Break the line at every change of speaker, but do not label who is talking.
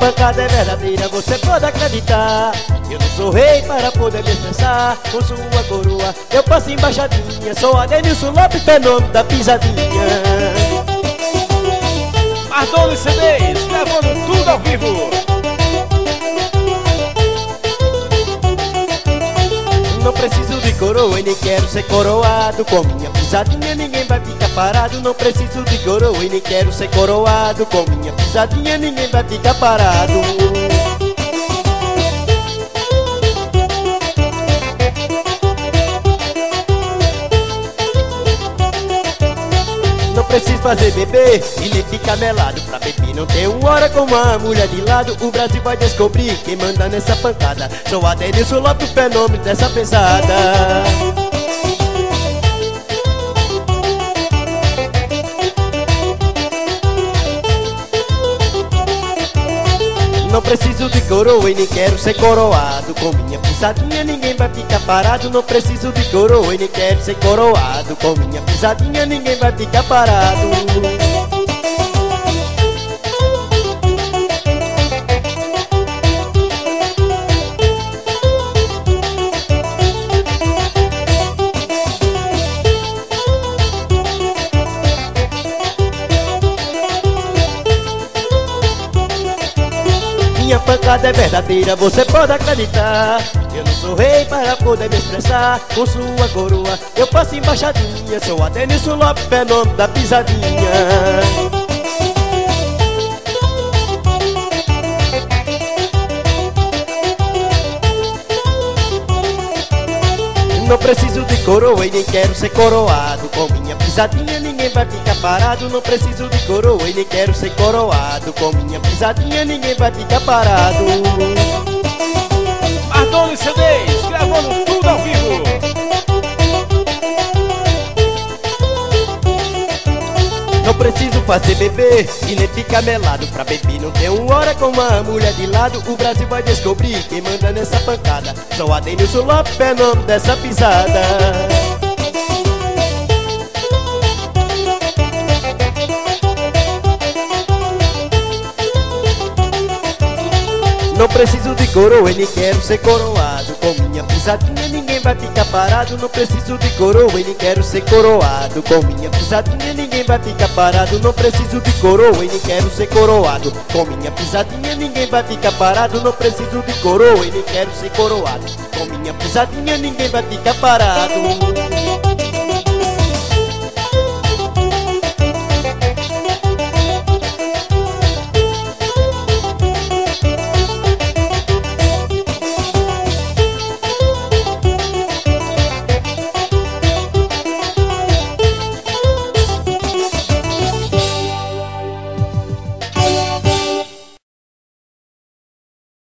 pancada é verdadeira, você pode acreditar. Eu não sou rei para poder me expressar. Com sua coroa eu passo embaixadinha. Sou Adenilson Lopes, fenômeno da pisadinha.
Mardones CDs, gravando tudo ao vivo.
Não preciso de coroa e nem quero ser coroado. Com minha pisadinha ninguém vai ficar parado. Não preciso de coroa e nem quero ser coroado. Com minha pisadinha ninguém vai ficar parado. Não preciso fazer bebê e nem ficar melado. Pra beber não tem uma hora com uma mulher de lado. O Brasil vai descobrir quem manda nessa pancada. Sou Adenilson Lopes, o fenômeno dessa pesada. Não preciso de coroa e nem quero ser coroado. Com minha pisadinha ninguém vai ficar parado. Não preciso de coroa e nem quero ser coroado. Com minha pisadinha ninguém vai ficar parado. Minha pancada é verdadeira, você pode acreditar. Eu não sou rei para poder me expressar. Com sua coroa eu passo embaixadinha. Sou Adenilson Lopes, fenômeno da pisadinha. Não preciso de coroa e nem quero ser coroado. Com minha pisadinha ninguém vai ficar parado. Não preciso de coroa e nem quero ser coroado. Com minha pisadinha ninguém vai ficar parado.
Mardones CDs, gravando tudo ao vivo.
Não preciso fazer bebê e nem ficar melado. Pra beber não tem uma hora com uma mulher de lado. O Brasil vai descobrir quem manda nessa pancada. Sou Adenilson Lopes, fenômeno dessa pisada. Não preciso de coroa e nem quero ser coroado. Com minha pisadinha ninguém vai ficar parado. Não preciso de coroa e nem quero ser coroado. Com minha pisadinha ninguém vai ficar parado. Não preciso de coroa e nem quero ser coroado. Com minha pisadinha ninguém vai ficar parado. Não preciso de coroa e nem quero ser coroado. Com minha pisadinha ninguém vai ficar parado.